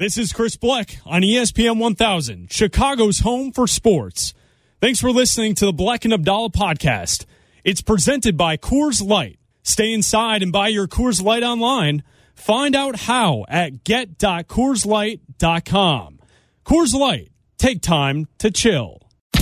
This is Chris Bleck on ESPN 1000, Chicago's home for sports. Thanks for listening to the Bleck and Abdallah podcast. It's presented by Coors Light. Stay inside and buy your Coors Light online. Find out how at get.coorslight.com. Coors Light. Take time to chill.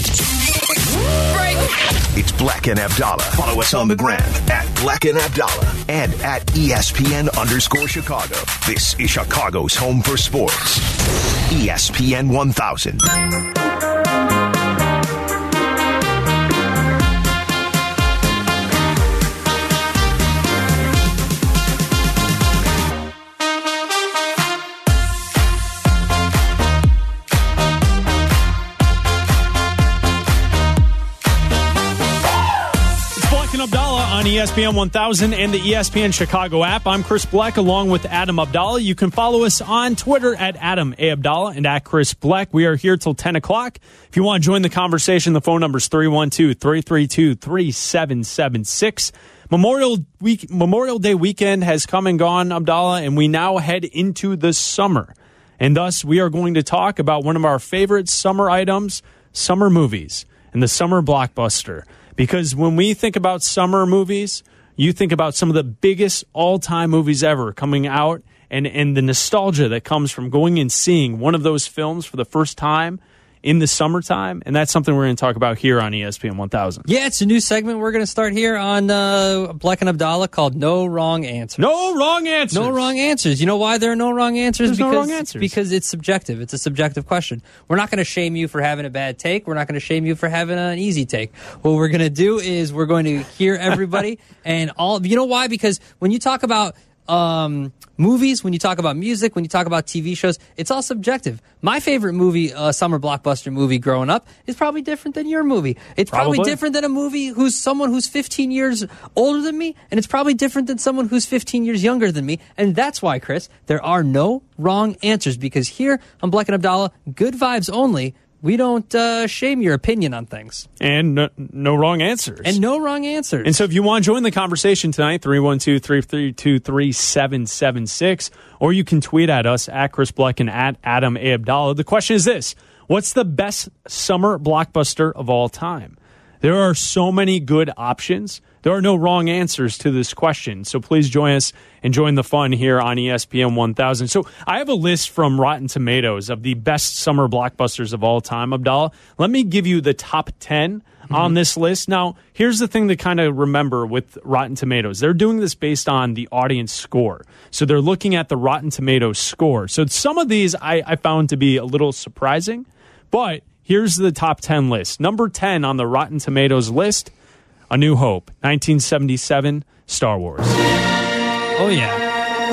It's Bleck and Abdallah. Follow us on the gram at Bleck and Abdallah and at ESPN_Chicago. This is Chicago's home for sports. ESPN 1000. Abdallah on ESPN 1000 and the ESPN Chicago app. I'm Chris Bleck along with Adam Abdallah. You can follow us on Twitter at Adam A. Abdallah and at Chris Bleck. We are here till 10 o'clock. If you want to join the conversation, the phone number is 312-332-3776. Memorial Day weekend has come and gone, Abdallah, and we now head into the summer. And thus, we are going to talk about one of our favorite summer items, summer movies, and the summer blockbuster. Because when we think about summer movies, you think about some of the biggest all-time movies ever coming out and the nostalgia that comes from going and seeing one of those films for the first time in the summertime. And that's something we're going to talk about here on ESPN 1000. Yeah, it's a new segment we're going to start here on Bleck and Abdallah called No Wrong Answers. No wrong answers. No wrong answers. You know why there are no wrong answers? No wrong answers. Because it's subjective. It's a subjective question. We're not going to shame you for having a bad take. We're not going to shame you for having an easy take. What we're going to do is we're going to hear everybody and all. You know why? Because when you talk about movies, when you talk about music, when you talk about TV shows, it's all subjective. My favorite movie, summer blockbuster movie growing up, is probably different than your movie. It's probably different than a movie who's someone who's 15 years older than me, and it's probably different than someone who's 15 years younger than me. And that's why, Chris, there are no wrong answers, because here on Bleck and Abdallah, good vibes only. We don't shame your opinion on things. And no wrong answers. And no wrong answers. And so if you want to join the conversation tonight, 312-332-3776, or you can tweet at us at Chris Bleck and at Adam A. Abdallah. The question is this: what's the best summer blockbuster of all time? There are so many good options. There are no wrong answers to this question. So please join us and join the fun here on ESPN 1000. So I have a list from Rotten Tomatoes of the best summer blockbusters of all time, Abdallah. Let me give you the top 10 on this list. Now, here's the thing to kind of remember with Rotten Tomatoes. They're doing this based on the audience score. So they're looking at the Rotten Tomatoes score. So some of these I found to be a little surprising, but here's the top 10 list. Number 10 on the Rotten Tomatoes list, A New Hope, 1977, Star Wars. Oh, yeah.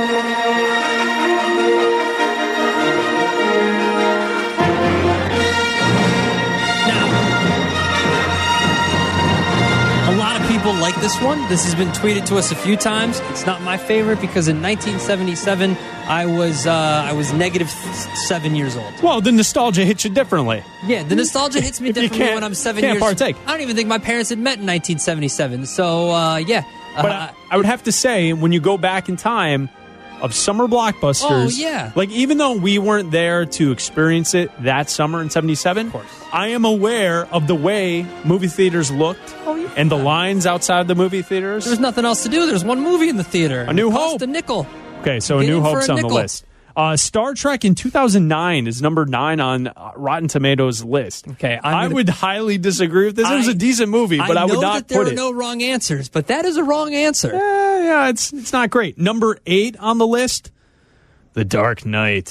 Now, a lot of people like this one. This has been tweeted to us a few times. It's not my favorite because in 1977, I was -7 years old. Well, the nostalgia hits you differently. Yeah, the nostalgia hits me differently when I'm 7 years old. Can't partake. I don't even think my parents had met in 1977. So, yeah. But I would have to say, when you go back in time, of summer blockbusters. Oh, yeah. Like, even though we weren't there to experience it that summer in 77, of course, I am aware of the way movie theaters looked and the lines outside the movie theaters. There's nothing else to do. There's one movie in the theater. A New Hope. Cost a nickel. Okay, so A New Hope's on the list. Star Trek in 2009 is number 9 on Rotten Tomatoes list. Okay, I would highly disagree with this. It was a decent movie, but I would not put it. I know that there are no wrong answers, but that is a wrong answer. Yeah, it's not great. Number 8 on the list, The Dark Knight.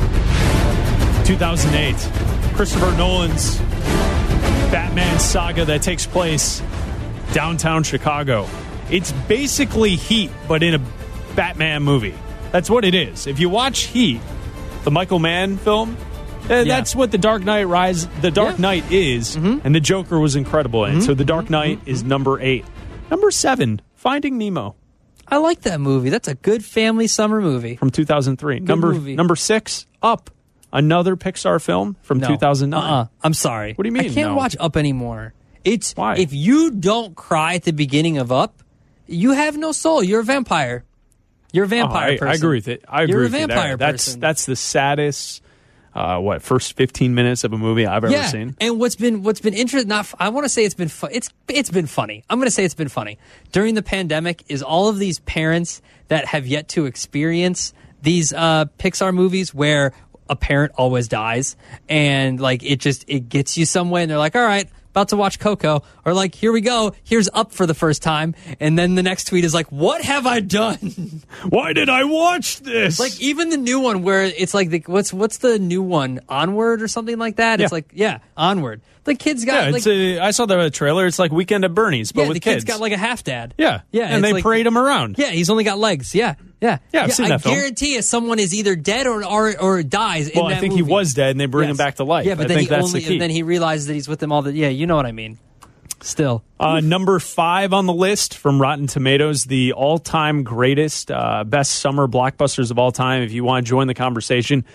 2008. Christopher Nolan's Batman saga that takes place downtown Chicago. It's basically Heat, but in a Batman movie. That's what it is. If you watch Heat, the Michael Mann film, that's what The Dark Knight Knight is, and the Joker was incredible in it. So The Dark Knight is number 8. Number 7, Finding Nemo. I like that movie. That's a good family summer movie. From 2003. Number 6, Up. Another Pixar film from 2009. I'm sorry. What do you mean? I can't watch Up anymore. Why? If you don't cry at the beginning of Up, you have no soul. You're a vampire. You're a vampire person. I agree with it. I agree You're a with you there. vampire person. That's the saddest. First 15 minutes of a movie I've ever seen. And what's been interesting, I want to say it's been it's been funny. I'm going to say it's been funny. During the pandemic is all of these parents that have yet to experience these Pixar movies where a parent always dies, and like it gets you somewhere, and they're like, all right, about to watch Coco, or like, here we go, here's Up for the first time, and then the next tweet is like, what have I done? Why did I watch this? Like even the new one where it's like what's the new one, Onward or something like that? It's like Onward. The kids got I saw the trailer. It's like Weekend at Bernie's, but with the kids. Kid's got like a half dad. Yeah, and they like, parade him around. Yeah, he's only got legs. Yeah. I've seen that film. I guarantee you, someone is either dead or dies. Well, in that I think movie. he was dead, and they bring him back to life. Yeah, but I then think that's the key. and then he realizes that he's with them all the. Yeah, you know what I mean. Still, number 5 on the list from Rotten Tomatoes, the all-time greatest, best summer blockbusters of all time. If you want to join the conversation,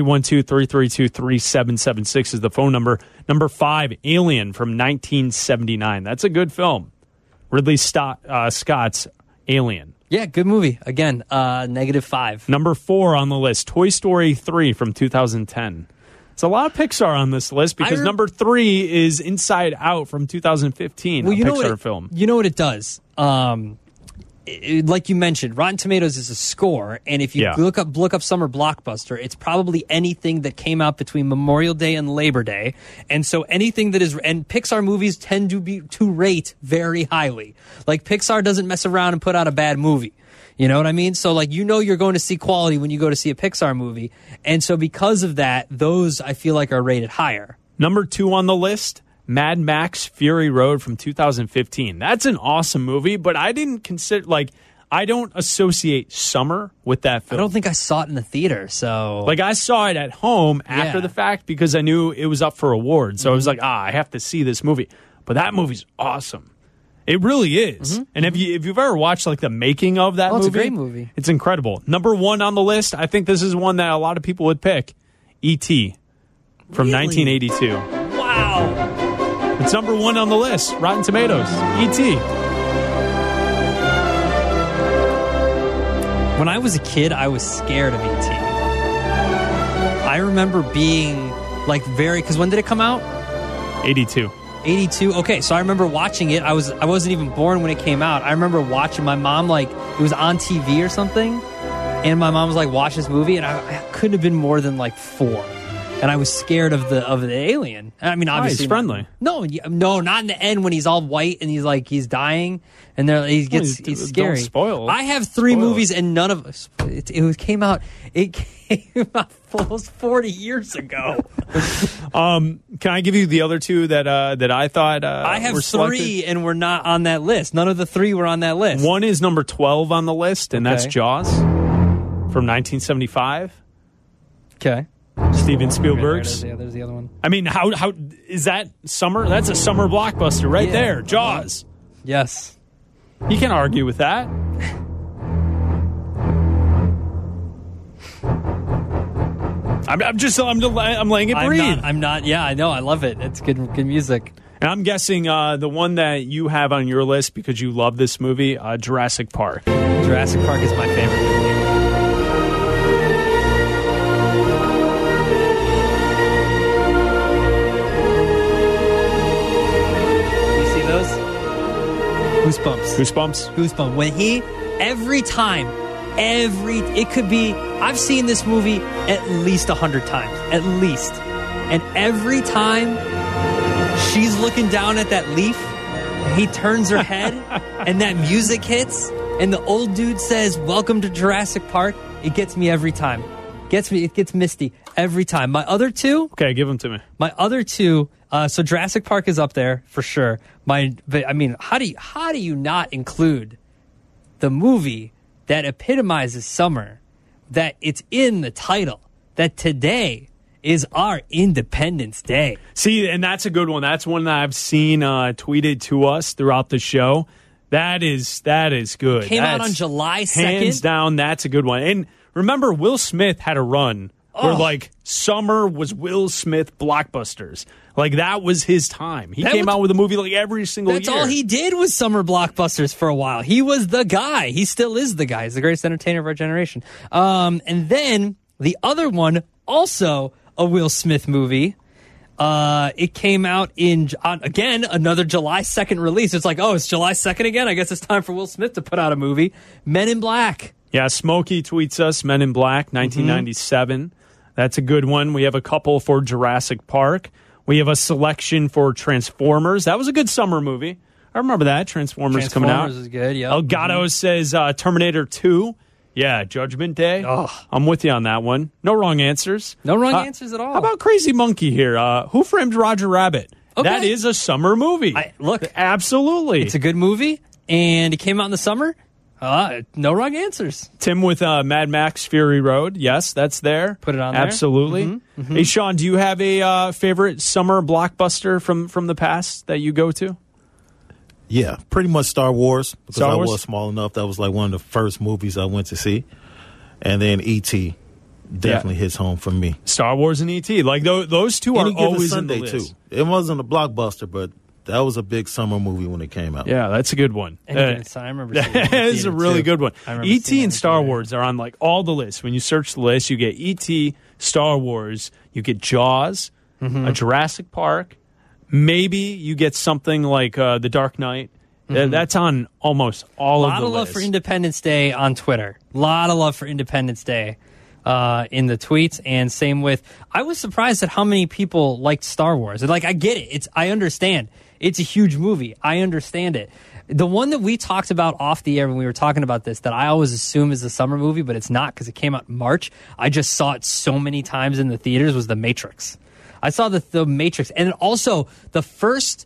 312-332-3776 is the phone number. Number 5, Alien from 1979. That's a good film. Ridley Scott's Alien. Yeah, good movie. Again, -5. Number 4 on the list, Toy Story 3 from 2010. It's a lot of Pixar on this list because number 3 is Inside Out from 2015, a Pixar film. You know what it does? Like you mentioned, Rotten Tomatoes is a score, and if you look up summer blockbuster, it's probably anything that came out between Memorial Day and Labor Day, and so anything that is, and Pixar movies tend to rate very highly. Like Pixar doesn't mess around and put out a bad movie. You know what I mean? So like, you're going to see quality when you go to see a Pixar movie, and so because of that, those I feel like are rated higher. Number 2 on the list, Mad Max Fury Road from 2015. That's an awesome movie, but I didn't consider, like, I don't associate summer with that film. I don't think I saw it in the theater, so... Like, I saw it at home after the fact because I knew it was up for awards. So I was like, I have to see this movie. But that movie's awesome. It really is. And if you've ever watched, like, the making of that movie... it's a great movie. It's incredible. Number 1 on the list, I think this is one that a lot of people would pick. E.T. from 1982. Wow! It's number 1 on the list. Rotten Tomatoes. E.T. When I was a kid, I was scared of E.T. I remember being like because when did it come out? 82. 82. Okay, so I remember watching it. I wasn't even born when it came out. I remember watching my mom, like it was on TV or something, and my mom was like, watch this movie, and I couldn't have been more than like 4. And I was scared of the alien. I mean, obviously, he's friendly. No, not in the end when he's all white and he's dying, and he's scary. Don't spoil. I have 3 movies, and none of us. It came out almost 40 years ago. Can I give you the other 2 that I thought I have were 3, and we're not on that list. None of the 3 were on that list. One is number 12 on the list, and that's Jaws from 1975. Okay. Steven Spielberg's. There's the other one. I mean, how is that summer? That's a summer blockbuster right there. Jaws. Yes. You can't argue with that. I'm laying it breathe. I'm not. Yeah, I know. I love it. It's good music. And I'm guessing the one that you have on your list because you love this movie, Jurassic Park. Jurassic Park is my favorite movie. Goosebumps. When it could be, I've seen this movie at least 100 times. At least. And every time she's looking down at that leaf, he turns her head, and that music hits, and the old dude says, "Welcome to Jurassic Park." It gets me every time. It gets misty every time. My other 2... Okay, give them to me. My other 2... so Jurassic Park is up there for sure. But I mean, how do you not include the movie that epitomizes summer, that it's in the title, that today is our Independence Day? See, and that's a good one. That's one that I've seen tweeted to us throughout the show. That is good. Came out on July 2nd. Hands down, that's a good one. And remember, Will Smith had a run where like summer was Will Smith blockbusters. Like that was his time. He came out with a movie like every single year. That's all he did was summer blockbusters for a while. He was the guy. He still is the guy. He's the greatest entertainer of our generation. And then the other one, also a Will Smith movie. It came out again, another July 2nd release. It's like, oh, it's July 2nd again? I guess it's time for Will Smith to put out a movie. Men in Black. Yeah, Smokey tweets us, Men in Black, 1997. That's a good one. We have a couple for Jurassic Park. We have a selection for Transformers. That was a good summer movie. I remember that, Transformers coming out. Transformers is good, yeah. Elgato says Terminator 2. Yeah, Judgment Day. Oh. I'm with you on that one. No wrong answers. No wrong answers at all. How about Crazy Monkey here? Who Framed Roger Rabbit? Okay. That is a summer movie. Look, absolutely. it's a good movie, and it came out in the summer. No wrong answers. Tim with Mad Max Fury Road. Yes, that's there. Put it on there. Absolutely. Hey, Sean, do you have a favorite summer blockbuster from the past that you go to? Yeah, pretty much Star Wars, because Star Wars? I was small enough. That was like one of the first movies I went to see. And then E.T. definitely hits home for me. Star Wars and E.T. Like those two are Any given always Sunday, in the list. too. It wasn't a blockbuster, but that was a big summer movie when it came out. Yeah, that's a good one. I remember seeing it in the That is a theater, really too. good one. I remember seeing it E.T. in and the Star theater. Wars are on like all the lists. When you search the list, you get E.T., Star Wars, you get Jaws, a Jurassic Park. Maybe you get something like The Dark Knight. That's on almost all of the lists. A lot of love for Independence Day on Twitter. A lot of love for Independence Day in the tweets, and same with. I was surprised at how many people liked Star Wars. And like, I get it. I understand. It's a huge movie. I understand it. The one that we talked about off the air when we were talking about this, that I always assume is a summer movie, but it's not because it came out in March. I just saw it so many times in the theaters. Was The Matrix. I saw the Matrix, and also the first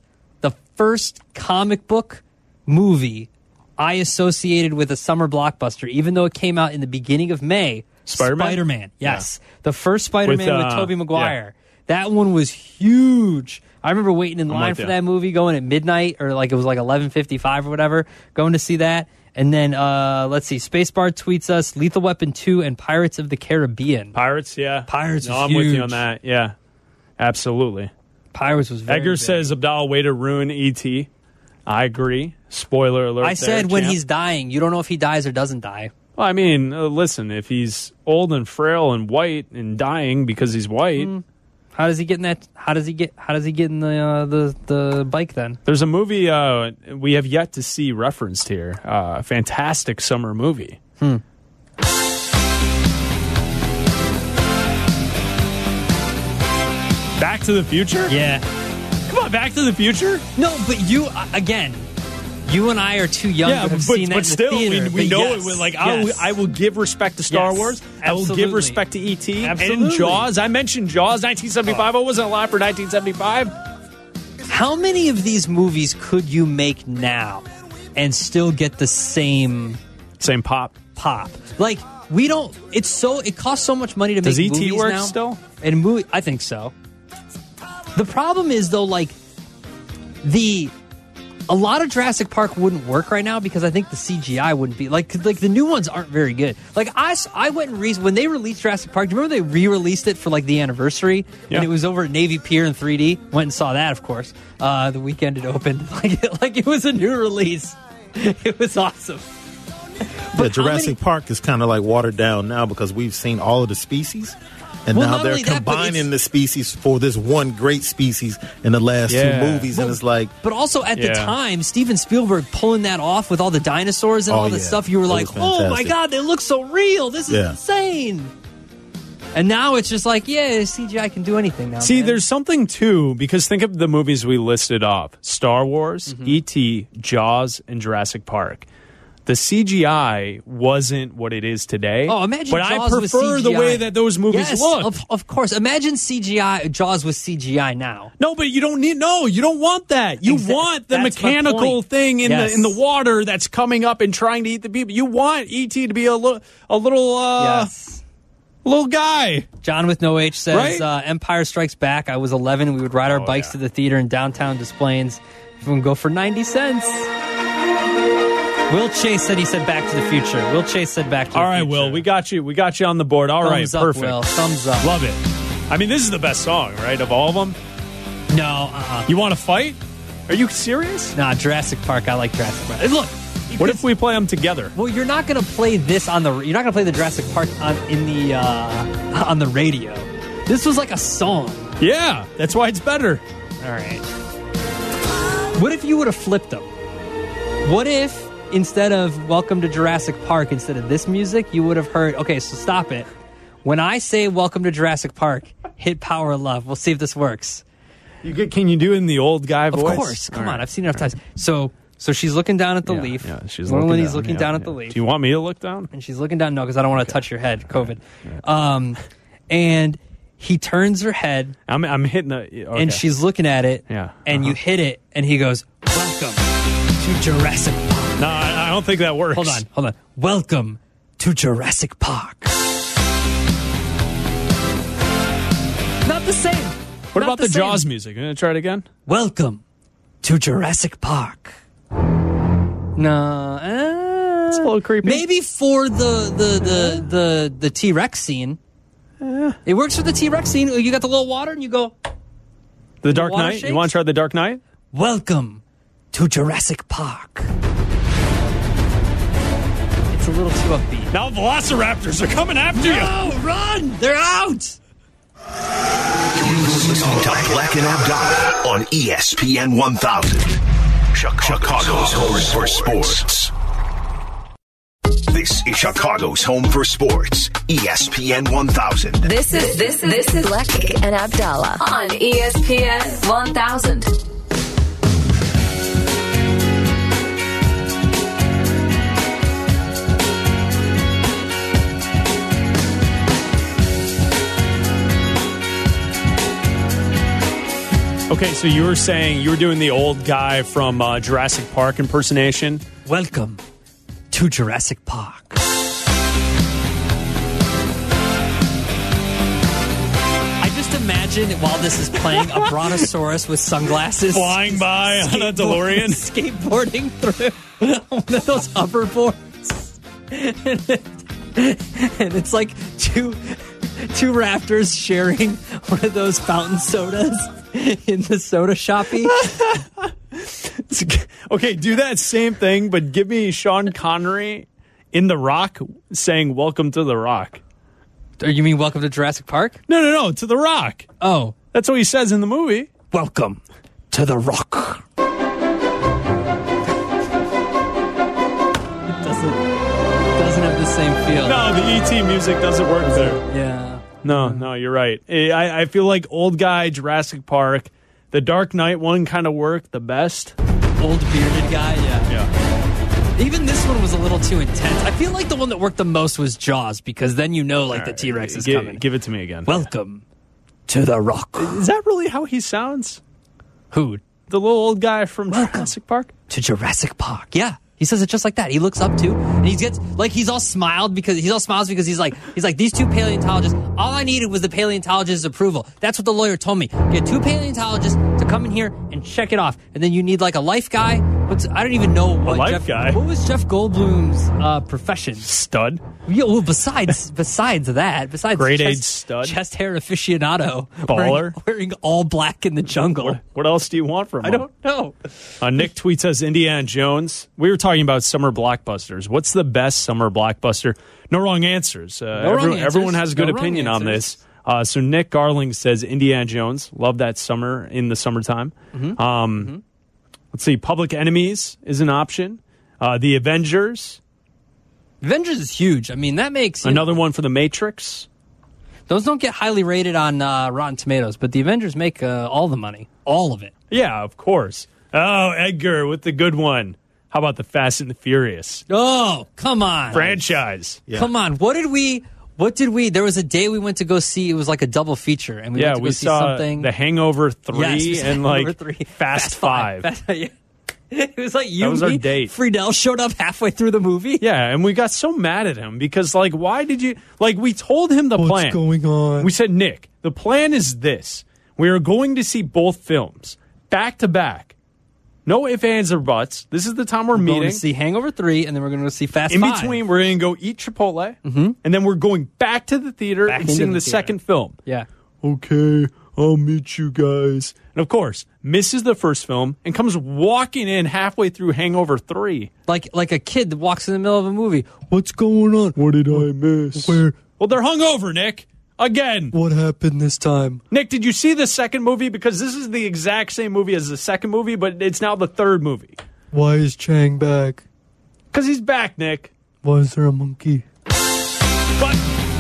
comic book movie I associated with a summer blockbuster, even though it came out in the beginning of May. Spider-Man, yes. Yeah. The first Spider-Man with Tobey Maguire. Yeah. That one was huge. I remember waiting in line for that movie, going at midnight, or like it was like 11:55 or whatever, going to see that. And then, let's see, Spacebar tweets us, Lethal Weapon 2 and Pirates of the Caribbean. Pirates, yeah. Pirates was I'm huge. with you on that, yeah. Absolutely. Pirates was very Edgar big. says, Abdal, way to ruin E.T. I agree. Spoiler alert. I said when champ. he's dying. You don't know if he dies or doesn't die. Well, I mean, listen, if he's old and frail and white and dying because he's white, how does he get in that? How does he get in the bike then? There's a movie we have yet to see referenced here. Fantastic summer movie. Back to the Future? Yeah. Come on, Back to the Future? No, but you again. You and I are too young to have seen that but still, in the theater. we but know yes, it. Like yes. I will give respect to Star Yes, Wars. I will absolutely. give respect to E.T. Absolutely. and Jaws. I mentioned Jaws, 1975. I wasn't alive for 1975. How many of these movies could you make now and still get the same pop? Like, we don't. It costs so much money to Does make E.T. movies work now. still? And movie, I think so. The problem is though, like a lot of Jurassic Park wouldn't work right now because I think the CGI wouldn't be like the new ones aren't very good. Like I went and when they released Jurassic Park, do you remember they re-released it for like the anniversary? Yeah. And it was over at Navy Pier in 3D. Went and saw that, of course. The weekend it opened. Like it was a new release. It was awesome. But Jurassic Park is kind of like watered down now because we've seen all of the species. And Well, now not they're only that, but combining the species for this one great species in the last two movies. And it's like... But also at the time, Steven Spielberg pulling that off with all the dinosaurs and all the stuff, you were like, oh my God, they look so real. This is insane. And now it's just like, CGI can do anything now. See, man. there's something too, because think of the movies we listed off: Star Wars, E.T., Jaws, and Jurassic Park. The CGI wasn't what it is today. Oh, imagine but Jaws I with prefer the CGI. way that those movies look. Of course. Imagine Jaws with CGI now. No, but you don't want that. You want the That's my mechanical point. thing in Yes. the water that's coming up and trying to eat the people. You want E.T. to be a little Yes. little guy. John with no H says, Right? Empire Strikes Back. I was 11 and we would ride our bikes to the theater in downtown Des Plaines. Everyone go for 90 cents. Will Chase said he said Back to the Future. Will Chase said Back to the Future. All right, Will, we got you. We got you on the board. All right, Thumbs up, perfect. Will. Thumbs up. Love it. I mean, this is the best song, right, of all of them? No, You want to fight? Are you serious? Nah, Jurassic Park. I like Jurassic Park. Look. What if we play them together? Well, you're not going to play this on the. You're not going to play the Jurassic Park on the radio. This was like a song. Yeah, that's why it's better. All right. What if you would have flipped them? What if instead of Welcome to Jurassic Park, instead of this music, you would have heard? Okay, so stop it. When I say Welcome to Jurassic Park, hit Power of Love. We'll see if this works. Can you do it in the old guy voice? Of course. Come on, I've seen it enough times. So she's looking down at the leaf. Yeah, she's Lily's looking down at the leaf. Do you want me to look down? And she's looking down. No, because I don't want to touch your head. COVID. And he turns her head. I'm hitting the. Okay. And she's looking at it. Yeah. And you hit it, and he goes, "Welcome to Jurassic Park." No, I don't think that works. Hold on. Welcome to Jurassic Park. Not the same. What about the Jaws music? You gonna try it again? Welcome to Jurassic Park. No, it's a little creepy. Maybe for the T-Rex scene. It works for the T-Rex scene. You got the little water, and you go. The Dark water Knight. shakes? You want to try the Dark Knight? Welcome to Jurassic Park. It's a little too upbeat. Now Velociraptors are coming after you. No, run! They're out. Listening to Black and Abdallah on ESPN 1000. Chicago's home for sports. This is Chicago's home for sports. ESPN 1000. This is Black and Abdallah on ESPN 1000. Okay, so you were saying you were doing the old guy from Jurassic Park impersonation. Welcome to Jurassic Park. I just imagine while this is playing a brontosaurus with sunglasses Flying by on a DeLorean. Skateboarding through one of those hoverboards. And it's like two raptors sharing one of those fountain sodas in the soda shoppy. Okay, do that same thing, but give me Sean Connery in The Rock saying "Welcome to the Rock." Or you mean Welcome to Jurassic Park? No, to the Rock. Oh, That's what he says in the movie. welcome to the Rock. It doesn't have the same feel. No, the E.T. music doesn't work there. Yeah. No, you're right. I feel like old guy Jurassic Park, the Dark Knight one kind of worked the best. Old bearded guy, yeah. Yeah. Even this one was a little too intense. I feel like the one that worked the most was Jaws, because then you know, like, the T-Rex is coming. Give it to me again. Welcome to the Rock. Is that really how he sounds? Who? The little old guy from Jurassic Park? To Jurassic Park. Yeah. He says it just like that. He looks up too, and he gets like he's all smiles because he's like these two paleontologists. All I needed was the paleontologist's approval. That's what the lawyer told me. Get two paleontologists to come in here and check it off, and then you need like a life guy. I don't even know what life guy? What was Jeff Goldblum's profession? Stud. Yeah, well, besides Grade A stud. chest hair aficionado, Baller. wearing all black in the jungle. What else do you want from him? I don't know. Nick tweets us Indiana Jones. We were talking about summer blockbusters. What's the best summer blockbuster? No wrong answers. Everyone has a good opinion on this. So Nick Garling says Indiana Jones. Love that summer in the summertime. Let's see. Public Enemies is an option. The Avengers. Avengers is huge. I mean, that makes Another one for The Matrix. Those don't get highly rated on Rotten Tomatoes, but the Avengers make all the money. All of it. Yeah, of course. Oh, Edgar with the good one. How about the Fast and the Furious Oh, come on. franchise? Yeah. Come on. What did we... There was a day we went to go see, it was like a double feature, and we went to go we see saw something. The Hangover 3 Yes, we saw and Hangover like 3. Fast 5. Yeah. It was like you That was me, our date. Friedel showed up halfway through the movie. Yeah, and we got so mad at him because, like, why did you... Like, we told him the plan. What's going on? We said, Nick, the plan is this. We are going to see both films back to back. No ifs, ands, or buts. This is the time we're We're meeting. going to see Hangover 3, and then we're going to see Fast In 5. between, we're going to go eat Chipotle, and then we're going back to the theater Back and into seeing the the theater. second film. Yeah. Okay, I'll meet you guys. And of course, misses the first film and comes walking in halfway through Hangover 3. Like a kid that walks in the middle of a movie. What's going on? What did I miss? Where? Well, they're hungover, Nick. Again. What happened this time? Nick, did you see the second movie? Because this is the exact same movie as the second movie, but it's now the third movie. Why is Chang back? Because he's back, Nick. Why is there a monkey? But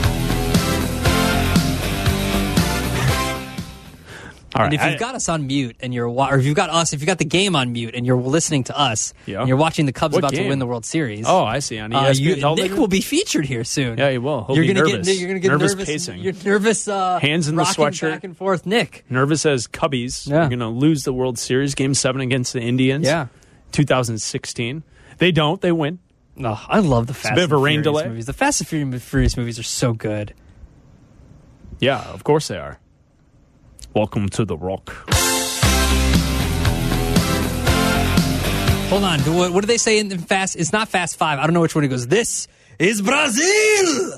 all And right, if you've got us on mute and or if you've got the game on mute and you're listening to us, Yeah. and you're watching the Cubs What about to game? win the World Series. Oh, I see. On ESPN television? Nick will be featured here soon. Yeah, he will. He'll you're be gonna nervous. get you're gonna get Nervous nervous. pacing. You're nervous. Hands in the rocking sweatshirt. back and forth, Nick. Nervous as Cubbies. Yeah. You're going to lose the World Series Game 7 against the Indians. Yeah. 2016. They don't. They win. Oh, I love the Fast bit of and a rain Furious delay. movies. The Fast and Furious movies are so good. Yeah, of course they are. Welcome to the Rock. Hold on. What do they say in Fast? It's not Fast 5. I don't know which one it goes. This is Brazil.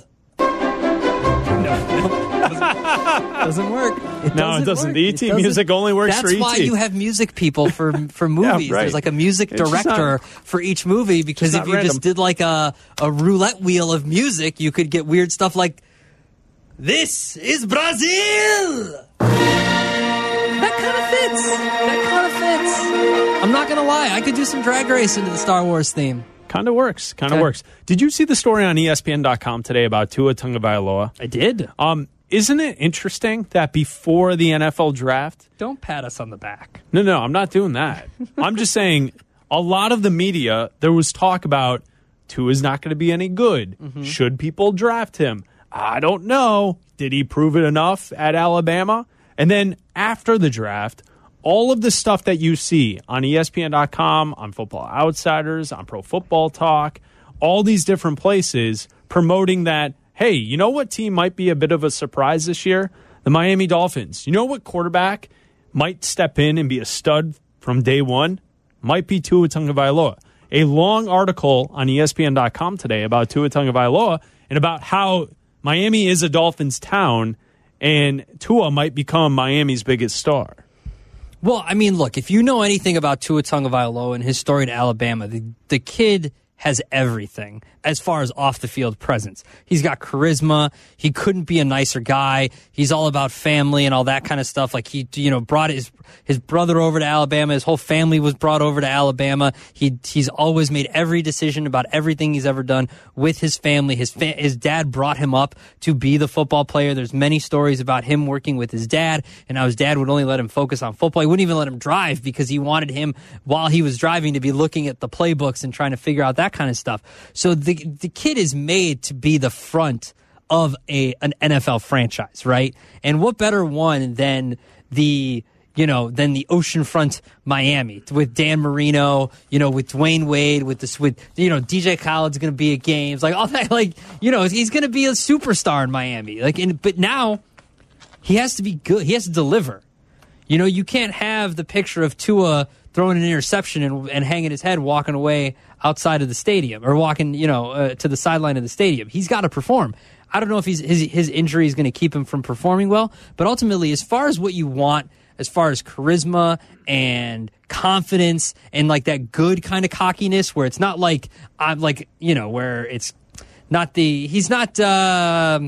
Doesn't work. No, it doesn't. Work. The It ET music only works for That's why ET. you have music people for movies. right. There's like a music It's just director for each movie, because just if not you random. just did like a roulette wheel of music, you could get weird stuff like, this is Brazil. That kind of fits. That kind of fits. I'm not going to lie. I could do some drag race into the Star Wars theme. Kind of works. Kind of Okay. works. Did you see the story on ESPN.com today about Tua Tagovailoa? I did. Isn't it interesting that before the NFL draft, Don't pat us on the back. No, I'm not doing that. I'm just saying a lot of the media, there was talk about Tua's not going to be any good. Should people draft him? I don't know. Did he prove it enough at Alabama? And then after the draft, all of the stuff that you see on ESPN.com, on Football Outsiders, on Pro Football Talk, all these different places promoting that, hey, you know what team might be a bit of a surprise this year? The Miami Dolphins. You know what quarterback might step in and be a stud from day one? Might be Tua Tagovailoa. A long article on ESPN.com today about Tua Tagovailoa and about how Miami is a Dolphins town and Tua might become Miami's biggest star. Well, I mean, look, if you know anything about Tua Tagovailoa and his story to Alabama, the kid has everything as far as off-the-field presence. He's got charisma. He couldn't be a nicer guy. He's all about family and all that kind of stuff. Like, he, brought his brother over to Alabama. His whole family was brought over to Alabama. He's always made every decision about everything he's ever done with his family. His dad brought him up to be the football player. There's many stories about him working with his dad and how his dad would only let him focus on football. He wouldn't even let him drive because he wanted him, while he was driving, to be looking at the playbooks and trying to figure out that kind of stuff. So the kid is made to be the front of an NFL franchise, right? And what better one than the oceanfront Miami with Dan Marino, with Dwayne Wade, with DJ Khaled's going to be at games, like all that, he's going to be a superstar in Miami. But now he has to be good. He has to deliver. You can't have the picture of Tua throwing an interception and hanging his head, walking away outside of the stadium, or walking, to the sideline of the stadium. He's got to perform. I don't know if his injury is going to keep him from performing well, but ultimately, as far as what you want, as far as charisma and confidence and like that good kind of cockiness, where it's not like where it's not he's not a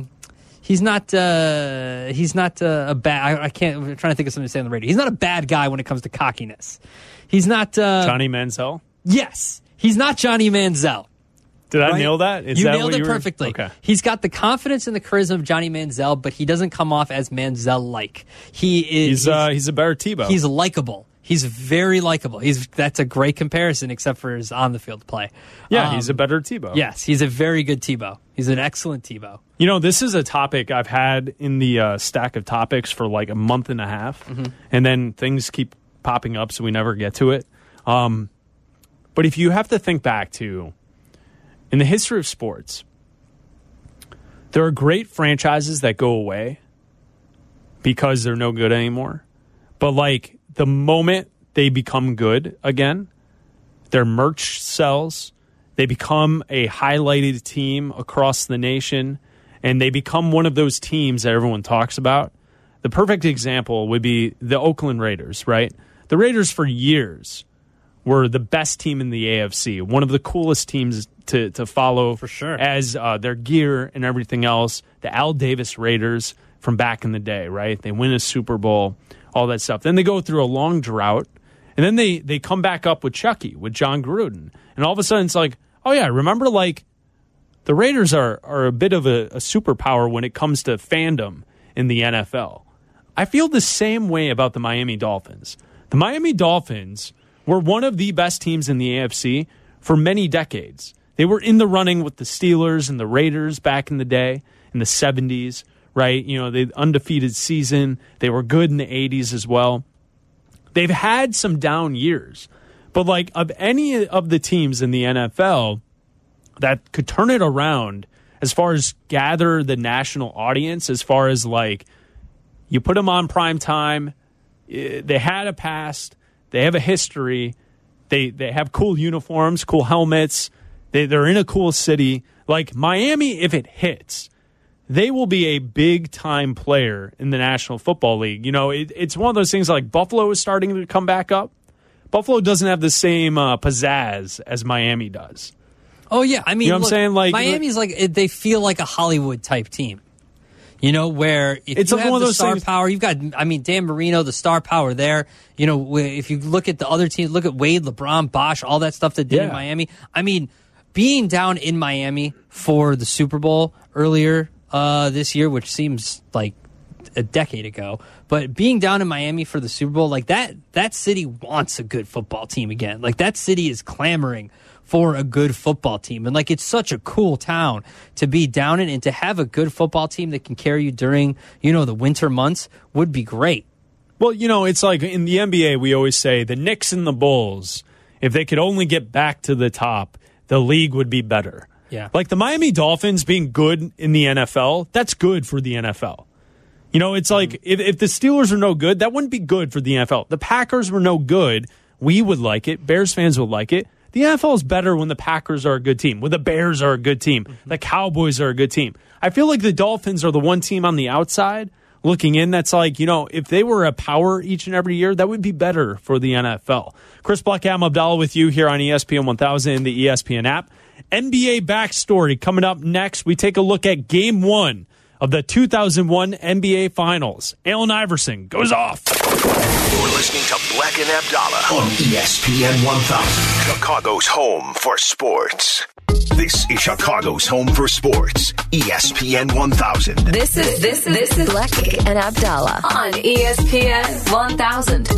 bad. I'm trying to think of something to say on the radio. He's not a bad guy when it comes to cockiness. He's not Johnny Manziel? Yes, he's not Johnny Manziel. Did I Right? nail that? Is you that nailed what it you were- perfectly. Okay. He's got the confidence and the charisma of Johnny Manziel, but he doesn't come off as Manziel-like. He's a better Tebow. He's likable. He's very likable. That's a great comparison, except for his on-the-field play. Yeah, he's a better Tebow. Yes, he's a very good Tebow. He's an excellent Tebow. This is a topic I've had in the stack of topics for like a month and a half, and then things keep popping up, so we never get to it. But if you have to think back to, in the history of sports, there are great franchises that go away because they're no good anymore. But like the moment they become good again. Their merch sells. They become a highlighted team across the nation, and they become one of those teams that everyone talks about. The perfect example would be the Oakland Raiders, right? The Raiders for years were the best team in the AFC, one of the coolest teams to follow for sure, as their gear and everything else. The Al Davis Raiders from back in the day, right? They win a Super Bowl, all that stuff. Then they go through a long drought, and then they come back up with Chucky, with John Gruden. And all of a sudden it's like, oh yeah, remember, like, the Raiders are a bit of a superpower when it comes to fandom in the NFL. I feel the same way about the Miami Dolphins. The Miami Dolphins were one of the best teams in the AFC for many decades. They were in the running with the Steelers and the Raiders back in the day, in the 70s, right? You know, the undefeated season. They were good in the 80s as well. They've had some down years. But, like, of any of the teams in the NFL that could turn it around as far as gather the national audience, as far as, like, you put them on prime time, they had a past, they have a history, they have cool uniforms, cool helmets, they're in a cool city. Like, Miami, if it hits, they will be a big-time player in the National Football League. You know, it's one of those things like Buffalo is starting to come back up. Buffalo doesn't have the same pizzazz as Miami does. Oh, yeah. I mean, you know what I'm saying? Like, Miami's like, they feel like a Hollywood-type team. You know, where if it's you have one of the those star things. power, you've got, I mean, Dan Marino, the star power there. You know, if you look at the other teams, look at Wade, LeBron, Bosch, all that stuff that did in Miami. I mean, being down in Miami for the Super Bowl earlier this year, which seems like a decade ago, but being down in Miami for the Super Bowl, like that city wants a good football team again. Like, that city is clamoring for a good football team. And, like, it's such a cool town to be down in, and to have a good football team that can carry you during, you know, the winter months would be great. Well, you know, it's like in the NBA, we always say the Knicks and the Bulls, if they could only get back to the top, the league would be better. Yeah. Like the Miami Dolphins being good in the NFL, that's good for the NFL. You know, it's like if the Steelers are no good, that wouldn't be good for the NFL. The Packers were no good, we would like it. Bears fans would like it. The NFL is better when the Packers are a good team, when the Bears are a good team, the Cowboys are a good team. I feel like the Dolphins are the one team on the outside looking in that's like, you know, if they were a power each and every year, that would be better for the NFL. Chris Black, Adam Abdallah with you here on ESPN 1000 and the ESPN app. NBA backstory coming up next. We take a look at Game 1 of the 2001 NBA Finals. Allen Iverson goes off. You're listening to Black and Abdallah on ESPN 1000, Chicago's home for sports. This is Chicago's home for sports, ESPN 1000. This is Black and Abdallah on ESPN 1000.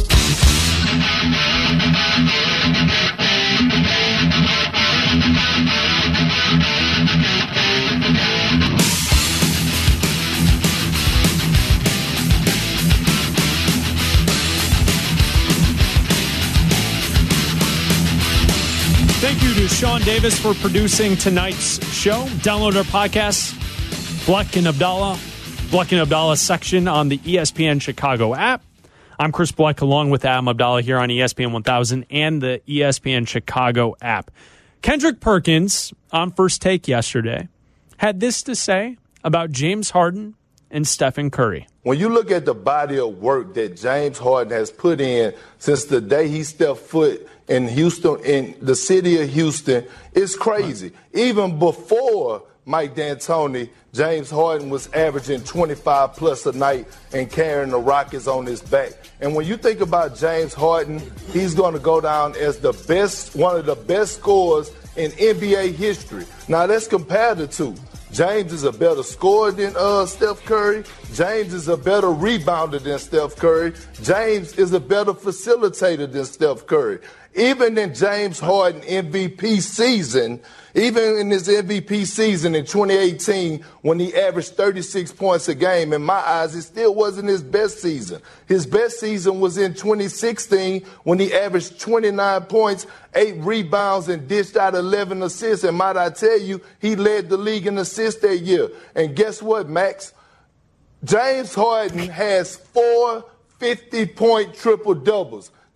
Thank you to Sean Davis for producing tonight's show. Download our podcast, Black and Abdallah section on the ESPN Chicago app. I'm Chris Black along with Adam Abdallah here on ESPN 1000 and the ESPN Chicago app. Kendrick Perkins on First Take yesterday had this to say about James Harden and Stephen Curry. When you look at the body of work that James Harden has put in since the day he stepped foot in Houston, in the city of Houston, it's crazy. Even before Mike D'Antoni, James Harden was averaging 25 plus a night and carrying the Rockets on his back. And when you think about James Harden, he's going to go down as the best, one of the best scorers in NBA history. Now let's compare the two. James is a better scorer than Steph Curry. James is a better rebounder than Steph Curry. James is a better facilitator than Steph Curry. Even in James Harden MVP season, even in his MVP season in 2018, when he averaged 36 points a game, in my eyes, it still wasn't his best season. His best season was in 2016 when he averaged 29 points, 8 rebounds, and dished out 11 assists. And might I tell you, he led the league in assists that year. And guess what, Max? James Harden has 4 50-point triple-doubles.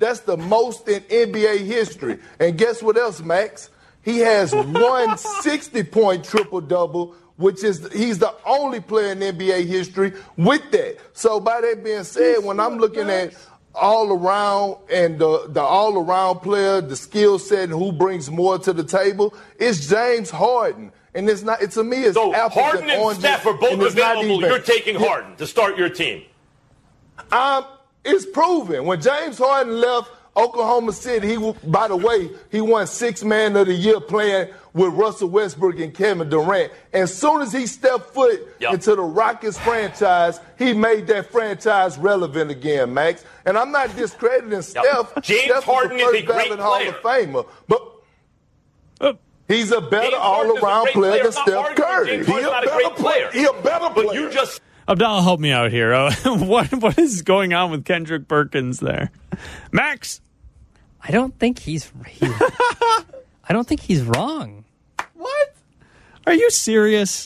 That's the most in NBA history. And guess what else, Max? He has one 60-point triple-double, which is he's the only player in NBA history with that. So by that being said, when I'm looking at all around and the all around player, the skill set, and who brings more to the table, it's James Harden. And it's not. It's to me. It's so apples Harden and oranges, Steph are both available. You're taking Yeah. Harden to start your team. It's proven. When James Harden left Oklahoma City, by the way, he won 6th Man of the Year playing with Russell Westbrook and Kevin Durant. And as soon as he stepped foot into the Rockets franchise, he made that franchise relevant again, Max. And I'm not discrediting Steph. James Steph Harden is a great Hall player. of Famer, but he's a better all-around player than Steph Curry. He's not a great player. He's a better player. But you just... Abdallah, help me out here. What is going on with Kendrick Perkins there? Max? I don't think he's I don't think he's wrong. What? Are you serious?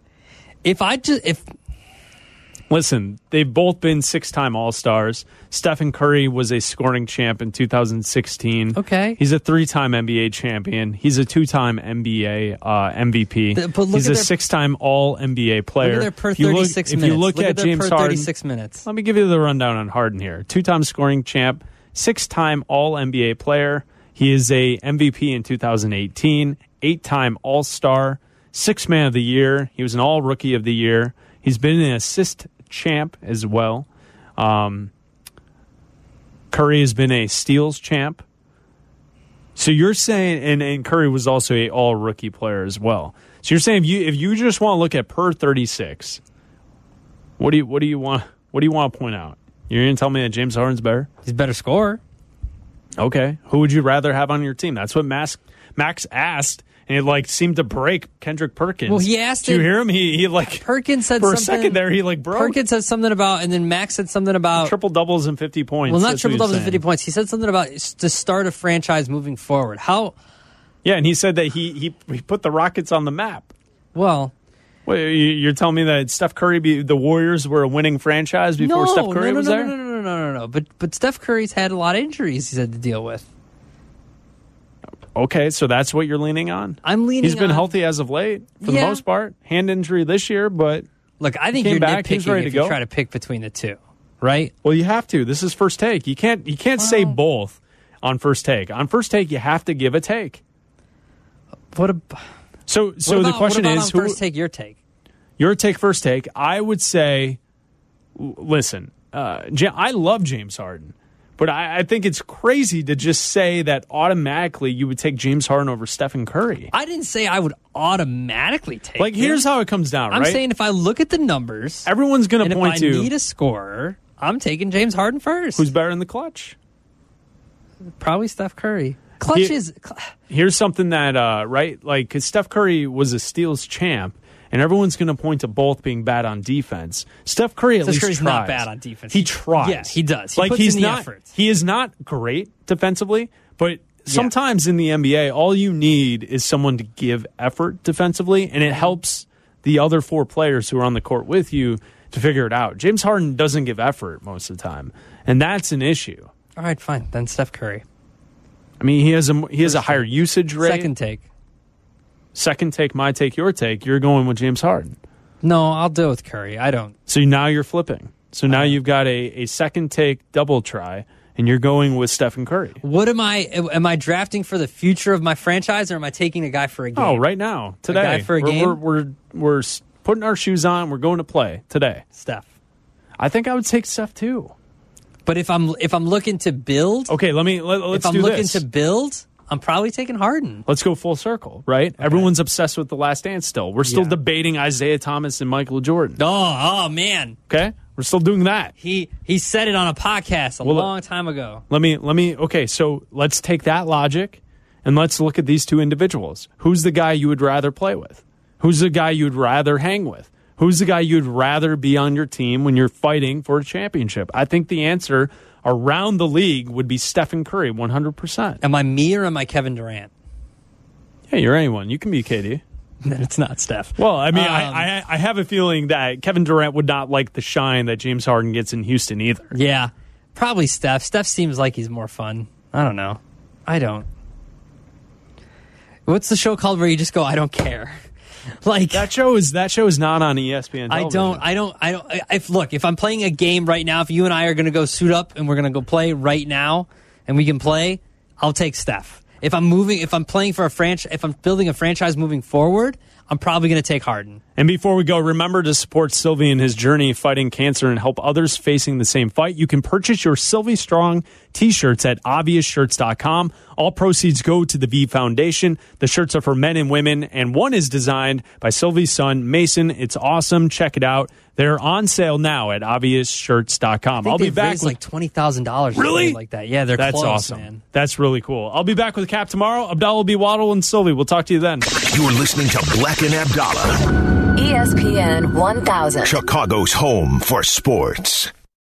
Listen, they've both been 6-time All-Stars. Stephen Curry was a scoring champ in 2016. Okay. He's a 3-time NBA champion. He's a 2-time NBA MVP. But He's a 6-time All-NBA player. Look at their per 36 minutes. If you look at their James per Harden, 36 minutes. let me give you the rundown on Harden here. 2-time scoring champ, 6-time All-NBA player. He is a MVP in 2018, 8-time All-Star, 6th Man of the Year. He was an All-Rookie of the Year. He's been an assist champ as well. Curry has been a steals champ. So you're saying, and Curry was also a all-rookie player as well. So you're saying if you just want to look at per 36, what do you want to point out? You're going to tell me that James Harden's better? He's a better scorer. Okay. Who would you rather have on your team? That's what Max asked. And it seemed to break Kendrick Perkins. Well, he asked. Did you hear him? He Perkins said for something. a second there. He broke. Perkins said something about, and then Max said something about triple doubles and 50 points. Well, not That's what triple doubles he's and 50 points. He said something about to start a franchise moving forward. How? Yeah, and he said that he put the Rockets on the map. Well, wait, you're telling me that Steph Curry, the Warriors were a winning franchise before Steph Curry was there? No. But Steph Curry's had a lot of injuries he's had to deal with. Okay, so that's what you're leaning on? I'm leaning on... He's been healthy as of late, for the most part. Hand injury this year, but... Look, I think you're nitpicking if you try to pick between the two, right? Well, you have to. This is First Take. You can't say both on First Take. On First Take, you have to give a take. So the question is... on First Take, your take? Your take, First Take. I would say, listen, I love James Harden. But I think it's crazy to just say that automatically you would take James Harden over Stephen Curry. I didn't say I would automatically take him. Here's how it comes down, I'm right? saying if I look at the numbers... Everyone's going to point to... if I need a scorer, I'm taking James Harden first. Who's better in the clutch? Probably Steph Curry. Clutch is... Here's something that, right? Because Steph Curry was a steals champ. And everyone's going to point to both being bad on defense. Steph Curry at least Curry's tries. not bad on defense. He tries. Yeah, he does. He puts in the effort. He is not great defensively, but sometimes in the NBA, all you need is someone to give effort defensively, and it helps the other 4 players who are on the court with you to figure it out. James Harden doesn't give effort most of the time, and that's an issue. All right, fine. Then Steph Curry. I mean, he has a higher usage rate. Second take, my take, your take. You're going with James Harden. No, I'll deal with Curry. I don't. So now you're flipping. So now you've got a second take double try, and you're going with Stephen Curry. What am I drafting for the future of my franchise, or am I taking a guy for a game? Oh, right now, today. A guy for a game? We're putting our shoes on. We're going to play today. Steph. I think I would take Steph too. But if I'm looking to build, okay, let's do this. If I'm looking to build, I'm probably taking Harden. Let's go full circle, right? Okay. Everyone's obsessed with The Last Dance still. We're still debating Isaiah Thomas and Michael Jordan. Oh man. Okay? We're still doing that. He said it on a podcast a long time ago. Let me okay, so let's take that logic and let's look at these two individuals. Who's the guy you would rather play with? Who's the guy you'd rather hang with? Who's the guy you'd rather be on your team when you're fighting for a championship? I think the answer around the league would be Stephen Curry, 100%. Am I me or am I Kevin Durant? Yeah, you're anyone. You can be KD. Then it's not Steph. Well, I mean, I have a feeling that Kevin Durant would not like the shine that James Harden gets in Houston either. Yeah. Probably Steph. Steph seems like he's more fun. I don't know. I don't. What's the show called where you just go, I don't care? Like that show is not on ESPN television. I don't. If I'm playing a game right now, if you and I are going to go suit up and we're going to go play right now and we can play, I'll take Steph. If I'm playing for a franchise, if I'm building a franchise moving forward, I'm probably going to take Harden. And before we go, remember to support Sylvie in his journey fighting cancer and help others facing the same fight. You can purchase your Sylvie Strong t-shirts at obviousshirts.com. All proceeds go to the V Foundation. The shirts are for men and women, and one is designed by Sylvie's son, Mason. It's awesome. Check it out. They're on sale now at obviousshirts.com. I'll be back with like $20,000. Really? Like that. Yeah, that's close, awesome. Man. That's really cool. I'll be back with Cap tomorrow. Abdallah will be Waddle and Sylvie. We'll talk to you then. You're listening to Black and Abdallah. ESPN 1000. Chicago's home for sports.